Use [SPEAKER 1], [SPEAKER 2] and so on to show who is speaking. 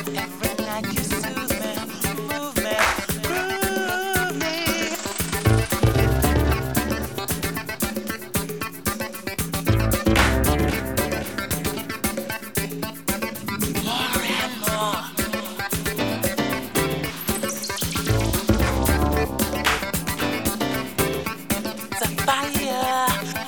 [SPEAKER 1] Every night you soothe me, move me, groove me. More and more. The fire.